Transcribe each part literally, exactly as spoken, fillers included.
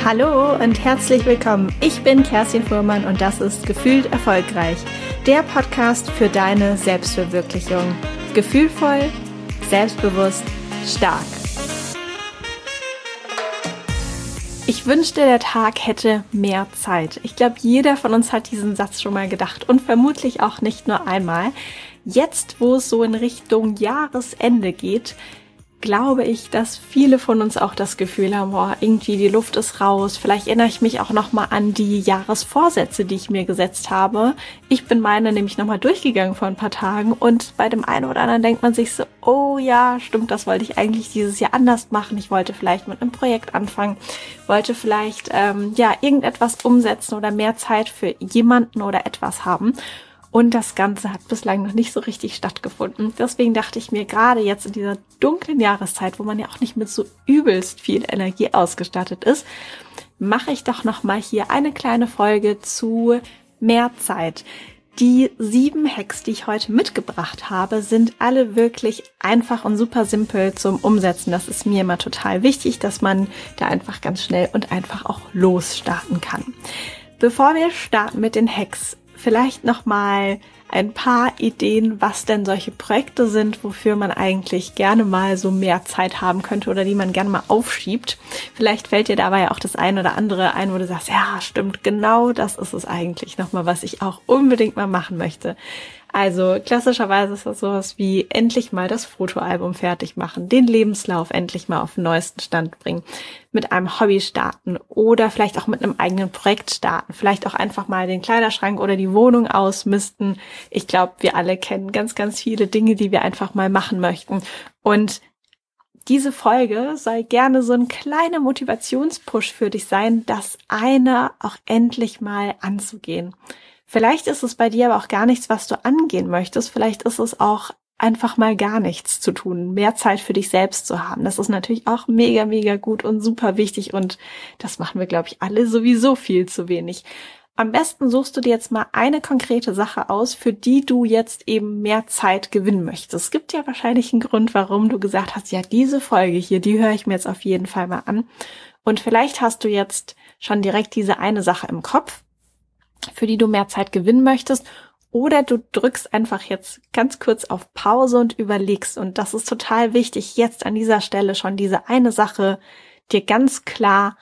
Hallo und herzlich willkommen. Ich bin Kerstin Fuhrmann und das ist Gefühlt Erfolgreich, der Podcast für deine Selbstverwirklichung. Gefühlvoll, selbstbewusst, stark. Ich wünschte, der Tag hätte mehr Zeit. Ich glaube, jeder von uns hat diesen Satz schon mal gedacht und vermutlich auch nicht nur einmal. Jetzt, wo es so in Richtung Jahresende geht, glaube ich, dass viele von uns auch das Gefühl haben, boah, irgendwie die Luft ist raus. Vielleicht erinnere ich mich auch nochmal an die Jahresvorsätze, die ich mir gesetzt habe. Ich bin meine nämlich nochmal durchgegangen vor ein paar Tagen und bei dem einen oder anderen denkt man sich so, oh ja, stimmt, das wollte ich eigentlich dieses Jahr anders machen. Ich wollte vielleicht mit einem Projekt anfangen, wollte vielleicht ähm, ja irgendetwas umsetzen oder mehr Zeit für jemanden oder etwas haben. Und das Ganze hat bislang noch nicht so richtig stattgefunden. Deswegen dachte ich mir, gerade jetzt in dieser dunklen Jahreszeit, wo man ja auch nicht mit so übelst viel Energie ausgestattet ist, mache ich doch nochmal hier eine kleine Folge zu mehr Zeit. Die sieben Hacks, die ich heute mitgebracht habe, sind alle wirklich einfach und super simpel zum Umsetzen. Das ist mir immer total wichtig, dass man da einfach ganz schnell und einfach auch losstarten kann. Bevor wir starten mit den Hacks, vielleicht nochmal ein paar Ideen, was denn solche Projekte sind, wofür man eigentlich gerne mal so mehr Zeit haben könnte oder die man gerne mal aufschiebt. Vielleicht fällt dir dabei auch das ein oder andere ein, wo du sagst, ja, stimmt, genau das ist es eigentlich nochmal, was ich auch unbedingt mal machen möchte. Also klassischerweise ist das sowas wie endlich mal das Fotoalbum fertig machen, den Lebenslauf endlich mal auf den neuesten Stand bringen, mit einem Hobby starten oder vielleicht auch mit einem eigenen Projekt starten, vielleicht auch einfach mal den Kleiderschrank oder die Wohnung ausmisten. Ich glaube, wir alle kennen ganz, ganz viele Dinge, die wir einfach mal machen möchten. Und diese Folge soll gerne so ein kleiner Motivationspush für dich sein, das eine auch endlich mal anzugehen. Vielleicht ist es bei dir aber auch gar nichts, was du angehen möchtest. Vielleicht ist es auch einfach mal gar nichts zu tun, mehr Zeit für dich selbst zu haben. Das ist natürlich auch mega, mega gut und super wichtig und das machen wir, glaube ich, alle sowieso viel zu wenig. Am besten suchst du dir jetzt mal eine konkrete Sache aus, für die du jetzt eben mehr Zeit gewinnen möchtest. Es gibt ja wahrscheinlich einen Grund, warum du gesagt hast, ja, diese Folge hier, die höre ich mir jetzt auf jeden Fall mal an. Und vielleicht hast du jetzt schon direkt diese eine Sache im Kopf, für die du mehr Zeit gewinnen möchtest, oder du drückst einfach jetzt ganz kurz auf Pause und überlegst, und das ist total wichtig, jetzt an dieser Stelle schon diese eine Sache dir ganz klar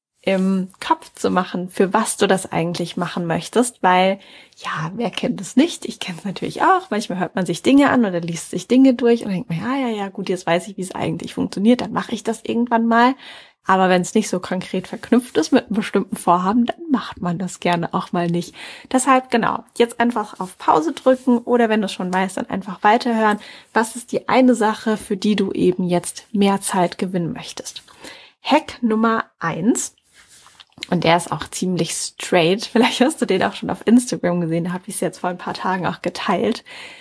im Kopf zu machen, für was du das eigentlich machen möchtest, weil, ja, wer kennt es nicht? Ich kenne es natürlich auch. Manchmal hört man sich Dinge an oder liest sich Dinge durch und denkt mir, ja, ja, ja, gut, jetzt weiß ich, wie es eigentlich funktioniert, dann mache ich das irgendwann mal. Aber wenn es nicht so konkret verknüpft ist mit einem bestimmten Vorhaben, dann macht man das gerne auch mal nicht. Deshalb, genau, jetzt einfach auf Pause drücken oder wenn du es schon weißt, dann einfach weiterhören. Was ist die eine Sache, für die du eben jetzt mehr Zeit gewinnen möchtest? Hack Nummer eins. Und der ist auch ziemlich straight. Vielleicht hast du den auch schon auf Instagram gesehen. Da habe ich es jetzt vor ein paar Tagen auch geteilt.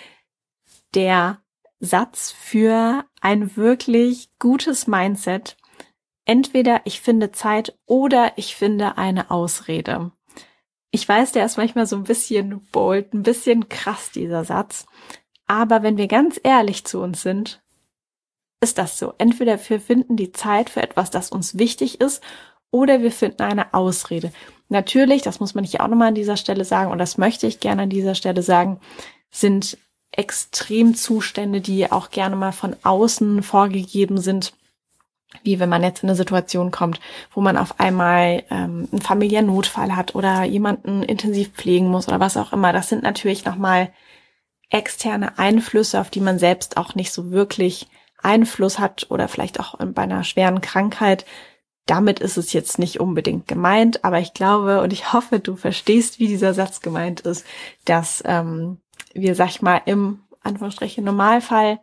Der Satz für ein wirklich gutes Mindset: Entweder ich finde Zeit oder ich finde eine Ausrede. Ich weiß, der ist manchmal so ein bisschen bold, ein bisschen krass, dieser Satz. Aber wenn wir ganz ehrlich zu uns sind, ist das so. Entweder wir finden die Zeit für etwas, das uns wichtig ist, oder wir finden eine Ausrede. Natürlich, das muss man hier auch nochmal an dieser Stelle sagen, und das möchte ich gerne an dieser Stelle sagen, sind Extremzustände, die auch gerne mal von außen vorgegeben sind, wie wenn man jetzt in eine Situation kommt, wo man auf einmal ähm, einen familiären Notfall hat oder jemanden intensiv pflegen muss oder was auch immer. Das sind natürlich nochmal externe Einflüsse, auf die man selbst auch nicht so wirklich Einfluss hat oder vielleicht auch bei einer schweren Krankheit. Damit ist es jetzt nicht unbedingt gemeint, aber ich glaube und ich hoffe, du verstehst, wie dieser Satz gemeint ist, dass ähm, wir, sag ich mal, im Anführungsstrichen Normalfall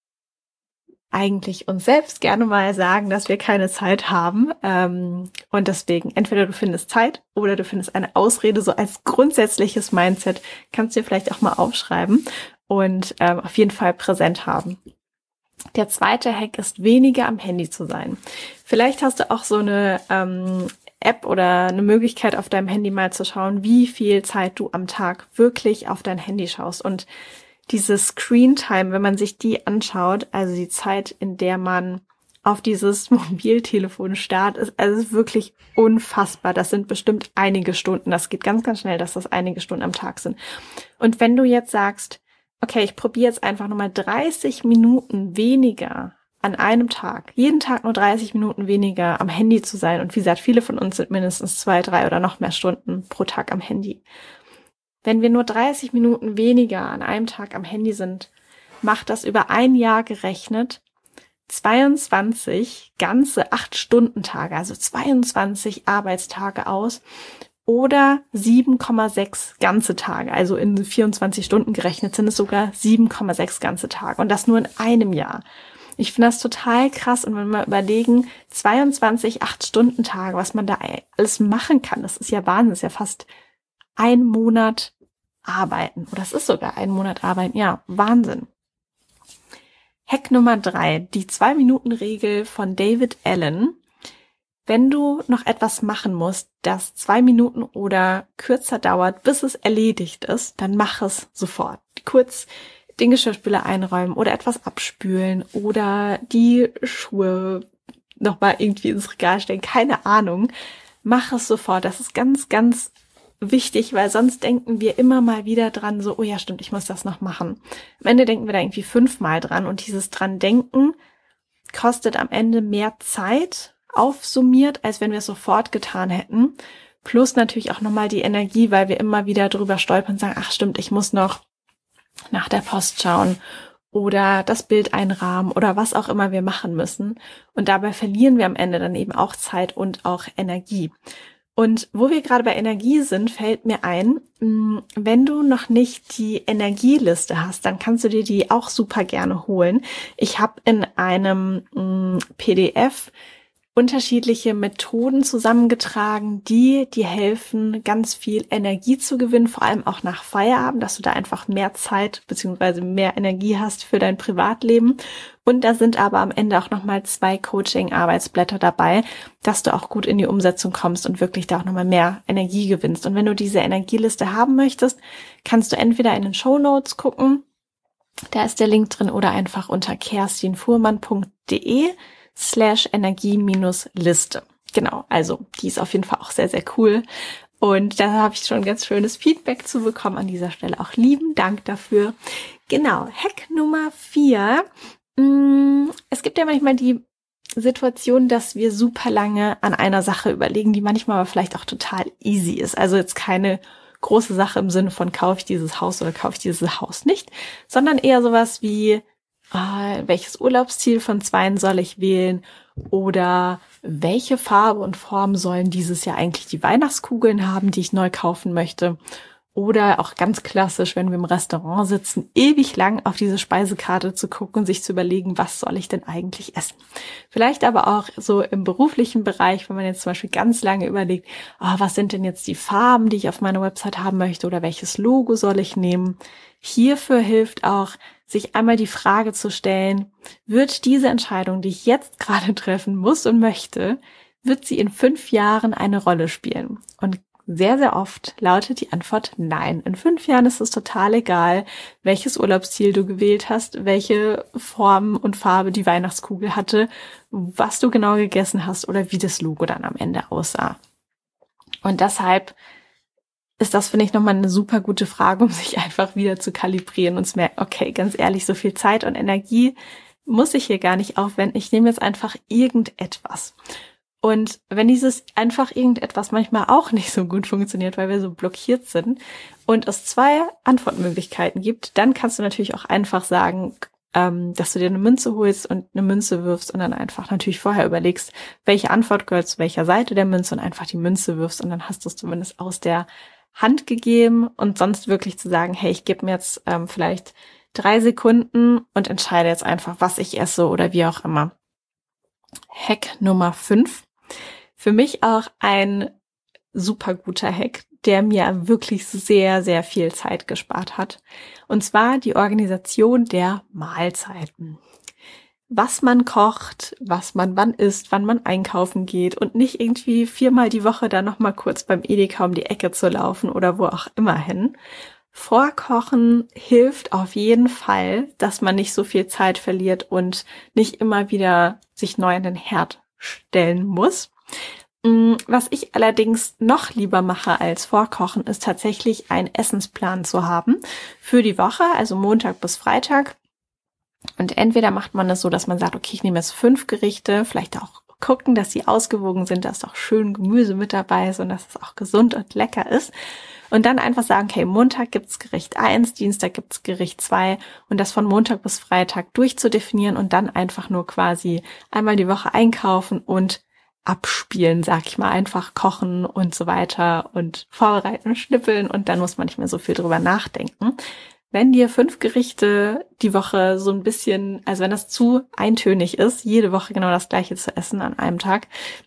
eigentlich uns selbst gerne mal sagen, dass wir keine Zeit haben. Ähm, und deswegen, entweder du findest Zeit oder du findest eine Ausrede, so als grundsätzliches Mindset, kannst du dir vielleicht auch mal aufschreiben und ähm, auf jeden Fall präsent haben. Der zweite Hack ist, weniger am Handy zu sein. Vielleicht hast du auch so eine ähm, App oder eine Möglichkeit auf deinem Handy mal zu schauen, wie viel Zeit du am Tag wirklich auf dein Handy schaust. Und diese Screen Time, wenn man sich die anschaut, also die Zeit, in der man auf dieses Mobiltelefon starrt, ist also wirklich unfassbar. Das sind bestimmt einige Stunden. Das geht ganz, ganz schnell, dass das einige Stunden am Tag sind. Und wenn du jetzt sagst, okay, ich probiere jetzt einfach nochmal dreißig Minuten weniger an einem Tag, jeden Tag nur dreißig Minuten weniger am Handy zu sein. Und wie gesagt, viele von uns sind mindestens zwei, drei oder noch mehr Stunden pro Tag am Handy. Wenn wir nur dreißig Minuten weniger an einem Tag am Handy sind, macht das über ein Jahr gerechnet zweiundzwanzig ganze acht-Stunden-Tage, also zweiundzwanzig Arbeitstage aus oder sieben Komma sechs ganze Tage, also in vierundzwanzig Stunden gerechnet sind es sogar sieben Komma sechs ganze Tage und das nur in einem Jahr. Ich finde das total krass und wenn wir mal überlegen, zweiundzwanzig acht-Stunden-Tage, was man da alles machen kann, das ist ja Wahnsinn, das ist ja fast ein Monat arbeiten oder es ist sogar ein Monat arbeiten, ja, Wahnsinn. Hack Nummer drei, die Zwei-Minuten-Regel von David Allen. Wenn du noch etwas machen musst, das zwei Minuten oder kürzer dauert, bis es erledigt ist, dann mach es sofort. Kurz den Geschirrspüler einräumen oder etwas abspülen oder die Schuhe nochmal irgendwie ins Regal stellen, keine Ahnung. Mach es sofort. Das ist ganz, ganz wichtig, weil sonst denken wir immer mal wieder dran, so, oh ja, stimmt, ich muss das noch machen. Am Ende denken wir da irgendwie fünfmal dran und dieses dran denken kostet am Ende mehr Zeit aufsummiert, als wenn wir es sofort getan hätten. Plus natürlich auch nochmal die Energie, weil wir immer wieder drüber stolpern und sagen, ach stimmt, ich muss noch nach der Post schauen oder das Bild einrahmen oder was auch immer wir machen müssen. Und dabei verlieren wir am Ende dann eben auch Zeit und auch Energie. Und wo wir gerade bei Energie sind, fällt mir ein, wenn du noch nicht die Energieliste hast, dann kannst du dir die auch super gerne holen. Ich habe in einem P D F unterschiedliche Methoden zusammengetragen, die dir helfen, ganz viel Energie zu gewinnen, vor allem auch nach Feierabend, dass du da einfach mehr Zeit bzw. mehr Energie hast für dein Privatleben. Und da sind aber am Ende auch nochmal zwei Coaching-Arbeitsblätter dabei, dass du auch gut in die Umsetzung kommst und wirklich da auch nochmal mehr Energie gewinnst. Und wenn du diese Energieliste haben möchtest, kannst du entweder in den Shownotes gucken, da ist der Link drin, oder einfach unter kerstinfuhrmann.de slash Energie-Liste. Genau, also die ist auf jeden Fall auch sehr, sehr cool. Und da habe ich schon ganz schönes Feedback zu bekommen. An dieser Stelle auch lieben Dank dafür. Genau, Hack Nummer vier. Es gibt ja manchmal die Situation, dass wir super lange an einer Sache überlegen, die manchmal aber vielleicht auch total easy ist. Also jetzt keine große Sache im Sinne von, kaufe ich dieses Haus oder kaufe ich dieses Haus nicht, sondern eher sowas wie, ah, welches Urlaubsziel von zweien soll ich wählen oder welche Farbe und Form sollen dieses Jahr eigentlich die Weihnachtskugeln haben, die ich neu kaufen möchte. Oder auch ganz klassisch, wenn wir im Restaurant sitzen, ewig lang auf diese Speisekarte zu gucken und sich zu überlegen, was soll ich denn eigentlich essen. Vielleicht aber auch so im beruflichen Bereich, wenn man jetzt zum Beispiel ganz lange überlegt, oh, was sind denn jetzt die Farben, die ich auf meiner Website haben möchte oder welches Logo soll ich nehmen. Hierfür hilft auch, sich einmal die Frage zu stellen, wird diese Entscheidung, die ich jetzt gerade treffen muss und möchte, wird sie in fünf Jahren eine Rolle spielen? Und sehr, sehr oft lautet die Antwort nein. In fünf Jahren ist es total egal, welches Urlaubsziel du gewählt hast, welche Form und Farbe die Weihnachtskugel hatte, was du genau gegessen hast oder wie das Logo dann am Ende aussah. Und deshalb ist das, finde ich, nochmal eine super gute Frage, um sich einfach wieder zu kalibrieren und zu merken, okay, ganz ehrlich, so viel Zeit und Energie muss ich hier gar nicht aufwenden. Ich nehme jetzt einfach irgendetwas. Und wenn dieses einfach irgendetwas manchmal auch nicht so gut funktioniert, weil wir so blockiert sind und es zwei Antwortmöglichkeiten gibt, dann kannst du natürlich auch einfach sagen, ähm, dass du dir eine Münze holst und eine Münze wirfst und dann einfach natürlich vorher überlegst, welche Antwort gehört zu welcher Seite der Münze und einfach die Münze wirfst und dann hast du es zumindest aus der Hand gegeben und sonst wirklich zu sagen, hey, ich gebe mir jetzt ähm, vielleicht drei Sekunden und entscheide jetzt einfach, was ich esse oder wie auch immer. Hack Nummer fünf. Für mich auch ein super guter Hack, der mir wirklich sehr, sehr viel Zeit gespart hat. Und zwar die Organisation der Mahlzeiten. Was man kocht, was man wann isst, wann man einkaufen geht und nicht irgendwie viermal die Woche da nochmal kurz beim Edeka um die Ecke zu laufen oder wo auch immer hin. Vorkochen hilft auf jeden Fall, dass man nicht so viel Zeit verliert und nicht immer wieder sich neu an den Herd stellen muss. Was ich allerdings noch lieber mache als Vorkochen, ist tatsächlich einen Essensplan zu haben für die Woche, also Montag bis Freitag. Und entweder macht man das so, dass man sagt, okay, ich nehme jetzt fünf Gerichte, vielleicht auch gucken, dass sie ausgewogen sind, dass auch schön Gemüse mit dabei ist und dass es auch gesund und lecker ist. Und dann einfach sagen, okay, Montag gibt's Gericht eins, Dienstag gibt's Gericht zwei und das von Montag bis Freitag durchzudefinieren und dann einfach nur quasi einmal die Woche einkaufen und abspielen, sag ich mal, einfach kochen und so weiter und vorbereiten, schnippeln und dann muss man nicht mehr so viel drüber nachdenken. Wenn dir fünf Gerichte die Woche so ein bisschen, also wenn das zu eintönig ist, jede Woche genau das Gleiche zu essen an einem Tag,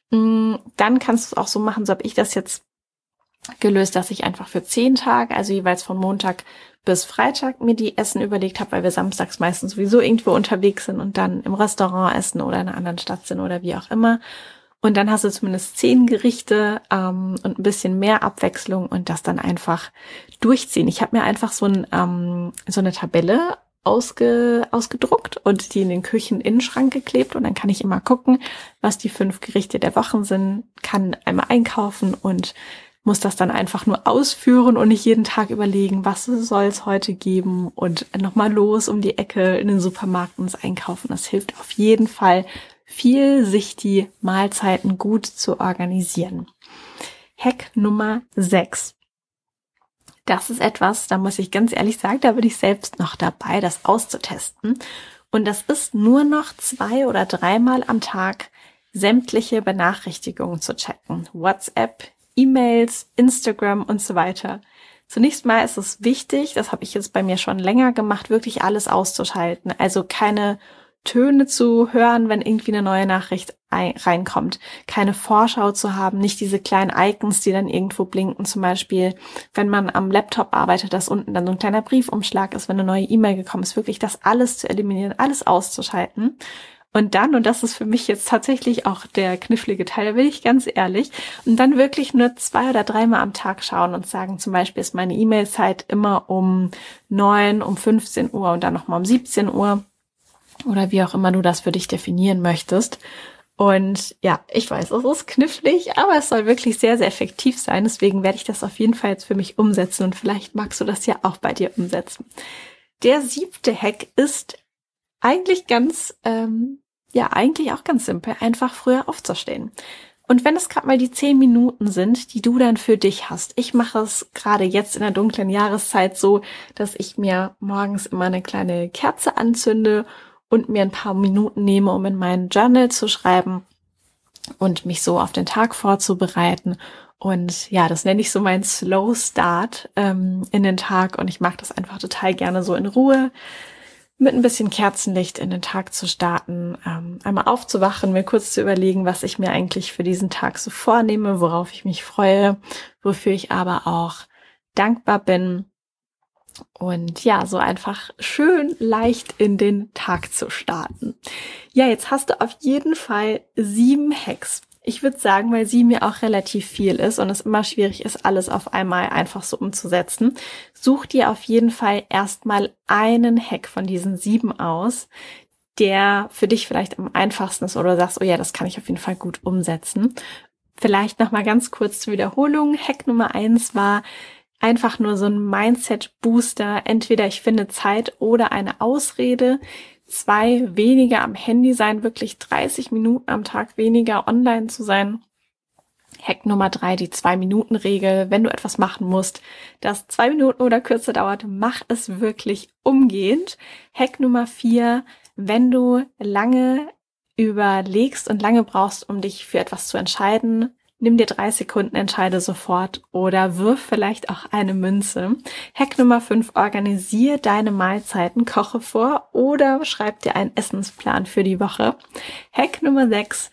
dann kannst du es auch so machen, so habe ich das jetzt gelöst, dass ich einfach für zehn Tage, also jeweils von Montag bis Freitag mir die Essen überlegt habe, weil wir samstags meistens sowieso irgendwo unterwegs sind und dann im Restaurant essen oder in einer anderen Stadt sind oder wie auch immer. Und dann hast du zumindest zehn Gerichte ähm, und ein bisschen mehr Abwechslung und das dann einfach durchziehen. Ich habe mir einfach so, ein, ähm, so eine Tabelle ausge, ausgedruckt und die in den Kücheninnenschrank geklebt und dann kann ich immer gucken, was die fünf Gerichte der Wochen sind, kann einmal einkaufen und muss das dann einfach nur ausführen und nicht jeden Tag überlegen, was soll es heute geben und nochmal los um die Ecke in den Supermarkt ins Einkaufen. Das hilft auf jeden Fall viel, sich die Mahlzeiten gut zu organisieren. Hack Nummer sechs. Das ist etwas, da muss ich ganz ehrlich sagen, da bin ich selbst noch dabei, das auszutesten. Und das ist nur noch zwei oder dreimal am Tag sämtliche Benachrichtigungen zu checken. WhatsApp, E-Mails, Instagram und so weiter. Zunächst mal ist es wichtig, das habe ich jetzt bei mir schon länger gemacht, wirklich alles auszuschalten. Also keine Töne zu hören, wenn irgendwie eine neue Nachricht ein- reinkommt. Keine Vorschau zu haben, nicht diese kleinen Icons, die dann irgendwo blinken. Zum Beispiel, wenn man am Laptop arbeitet, dass unten dann so ein kleiner Briefumschlag ist, wenn eine neue E-Mail gekommen ist. Wirklich das alles zu eliminieren, alles auszuschalten. Und dann, und das ist für mich jetzt tatsächlich auch der knifflige Teil, da bin ich ganz ehrlich, und dann wirklich nur zwei oder dreimal am Tag schauen und sagen, zum Beispiel ist meine E-Mail-Zeit immer um neun, um fünfzehn Uhr und dann nochmal um siebzehn Uhr oder wie auch immer du das für dich definieren möchtest. Und ja, ich weiß, es ist knifflig, aber es soll wirklich sehr, sehr effektiv sein. Deswegen werde ich das auf jeden Fall jetzt für mich umsetzen und vielleicht magst du das ja auch bei dir umsetzen. Der siebte Hack ist eigentlich ganz, ähm, ja, eigentlich auch ganz simpel, einfach früher aufzustehen. Und wenn es gerade mal die zehn Minuten sind, die du dann für dich hast. Ich mache es gerade jetzt in der dunklen Jahreszeit so, dass ich mir morgens immer eine kleine Kerze anzünde und mir ein paar Minuten nehme, um in meinen Journal zu schreiben und mich so auf den Tag vorzubereiten. Und ja, das nenne ich so meinen Slow Start ähm, in den Tag. Und ich mag das einfach total gerne so in Ruhe mit ein bisschen Kerzenlicht in den Tag zu starten, ähm, einmal aufzuwachen, mir kurz zu überlegen, was ich mir eigentlich für diesen Tag so vornehme, worauf ich mich freue, wofür ich aber auch dankbar bin. Und ja, so einfach schön leicht in den Tag zu starten. Ja, jetzt hast du auf jeden Fall sieben Hacks. Ich würde sagen, weil sieben ja auch relativ viel ist und es immer schwierig ist, alles auf einmal einfach so umzusetzen, such dir auf jeden Fall erstmal einen Hack von diesen sieben aus, der für dich vielleicht am einfachsten ist oder sagst, oh ja, das kann ich auf jeden Fall gut umsetzen. Vielleicht nochmal ganz kurz zur Wiederholung. Hack Nummer eins war einfach nur so ein Mindset-Booster. Entweder ich finde Zeit oder eine Ausrede. Zwei, weniger am Handy sein, wirklich dreißig Minuten am Tag weniger online zu sein. Hack Nummer drei, die Zwei-Minuten-Regel. Wenn du etwas machen musst, das zwei Minuten oder kürzer dauert, mach es wirklich umgehend. Hack Nummer vier, wenn du lange überlegst und lange brauchst, um dich für etwas zu entscheiden, nimm dir drei Sekunden, entscheide sofort oder wirf vielleicht auch eine Münze. Hack Nummer fünf, organisier deine Mahlzeiten, koche vor oder schreib dir einen Essensplan für die Woche. Hack Nummer sechs,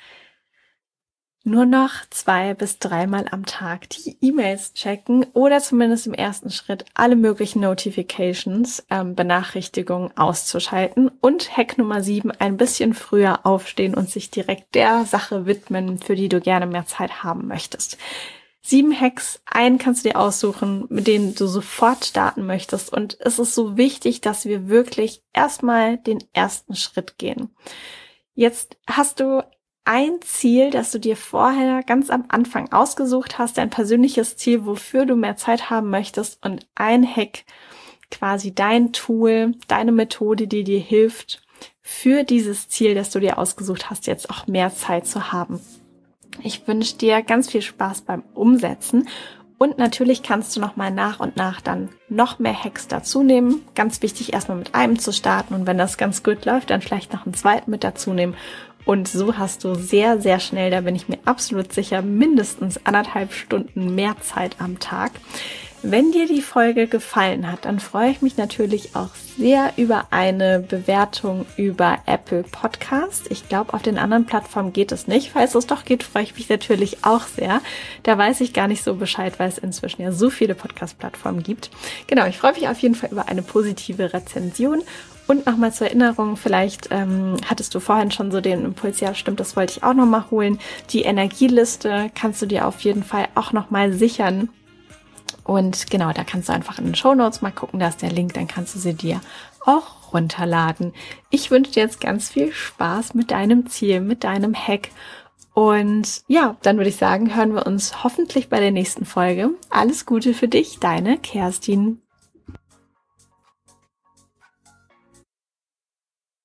nur noch zwei bis dreimal am Tag die E-Mails checken oder zumindest im ersten Schritt alle möglichen Notifications, ähm, Benachrichtigungen auszuschalten. Und Hack Nummer sieben, ein bisschen früher aufstehen und sich direkt der Sache widmen, für die du gerne mehr Zeit haben möchtest. Sieben Hacks, einen kannst du dir aussuchen, mit denen du sofort starten möchtest. Und es ist so wichtig, dass wir wirklich erstmal den ersten Schritt gehen. Jetzt hast du ein Ziel, das du dir vorher ganz am Anfang ausgesucht hast, dein persönliches Ziel, wofür du mehr Zeit haben möchtest, und ein Hack, quasi dein Tool, deine Methode, die dir hilft, für dieses Ziel, das du dir ausgesucht hast, jetzt auch mehr Zeit zu haben. Ich wünsche dir ganz viel Spaß beim Umsetzen und natürlich kannst du nochmal nach und nach dann noch mehr Hacks dazu nehmen. Ganz wichtig, erstmal mit einem zu starten und wenn das ganz gut läuft, dann vielleicht noch einen zweiten mit dazu nehmen. Und so hast du sehr, sehr schnell, da bin ich mir absolut sicher, mindestens anderthalb Stunden mehr Zeit am Tag. Wenn dir die Folge gefallen hat, dann freue ich mich natürlich auch sehr über eine Bewertung über Apple Podcast. Ich glaube, auf den anderen Plattformen geht es nicht. Falls es doch geht, freue ich mich natürlich auch sehr. Da weiß ich gar nicht so Bescheid, weil es inzwischen ja so viele Podcast-Plattformen gibt. Genau, ich freue mich auf jeden Fall über eine positive Rezension. Und nochmal zur Erinnerung, vielleicht ähm, hattest du vorhin schon so den Impuls, ja stimmt, das wollte ich auch nochmal holen. Die Energieliste kannst du dir auf jeden Fall auch nochmal sichern. Und genau, da kannst du einfach in den Shownotes mal gucken, da ist der Link, dann kannst du sie dir auch runterladen. Ich wünsche dir jetzt ganz viel Spaß mit deinem Ziel, mit deinem Hack. Und ja, dann würde ich sagen, hören wir uns hoffentlich bei der nächsten Folge. Alles Gute für dich, deine Kerstin.